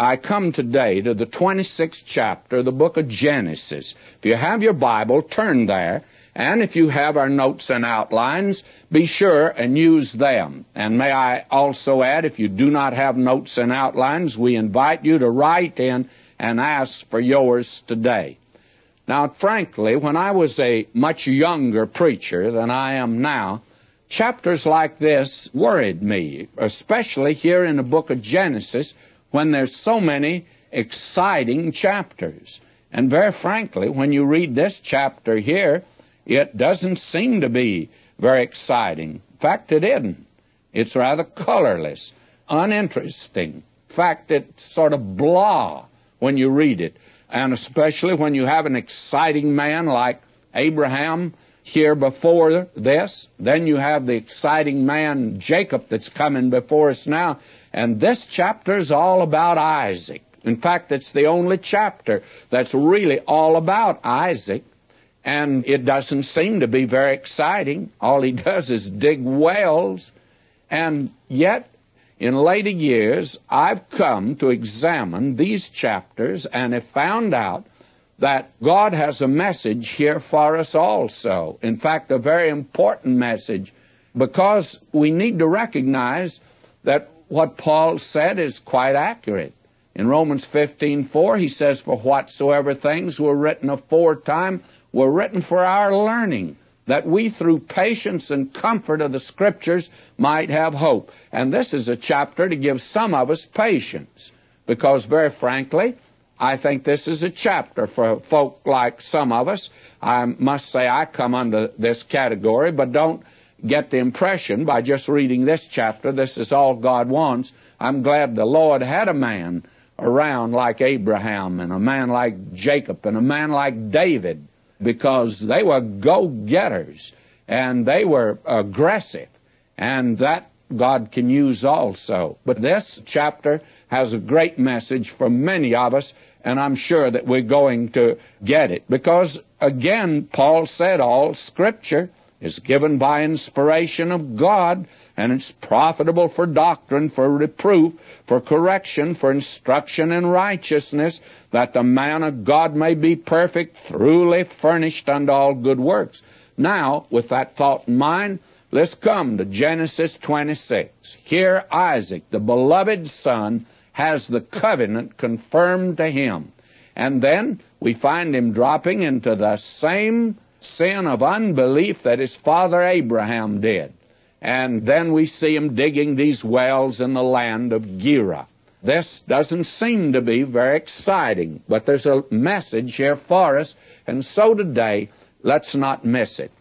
I come today to the 26th chapter of the book of Genesis. If you have your Bible, turn there. And if you have our notes and outlines, be sure and use them. And may I also add, if you do not have notes and outlines, we invite you to write in and ask for yours today. Now, frankly, when I was a much younger preacher than I am now, chapters like this worried me, especially here in the book of Genesis, when there's so many exciting chapters. And very frankly, when you read this chapter here, it doesn't seem to be very exciting. In fact, it isn't. It's rather colorless, uninteresting. In fact, it's sort of blah when you read it. And especially when you have an exciting man like Abraham here before this, then you have the exciting man Jacob that's coming before us now. And this chapter is all about Isaac. In fact, it's the only chapter that's really all about Isaac. And it doesn't seem to be very exciting. All he does is dig wells. And yet, in later years, I've come to examine these chapters and have found out that God has a message here for us also. In fact, a very important message, because we need to recognize that what Paul said is quite accurate. In Romans 15:4, he says, "For whatsoever things were written aforetime were written for our learning, that we through patience and comfort of the Scriptures might have hope." And this is a chapter to give some of us patience, because very frankly, I think this is a chapter for folk like some of us. I must say I come under this category, but don't get the impression by just reading this chapter this is all God wants. I'm glad the Lord had a man around like Abraham and a man like Jacob and a man like David, because they were go-getters and they were aggressive, and that God can use also. But this chapter has a great message for many of us, and I'm sure that we're going to get it, because again, Paul said all Scripture is given by inspiration of God, and it's profitable for doctrine, for reproof, for correction, for instruction in righteousness, that the man of God may be perfect, truly furnished unto all good works. Now, with that thought in mind, let's come to Genesis 26. Here Isaac, the beloved son, has the covenant confirmed to him. And then we find him dropping into the same sin of unbelief that his father Abraham did. And then we see him digging these wells in the land of Gerar. This doesn't seem to be very exciting, but there's a message here for us, and so today, let's not miss it.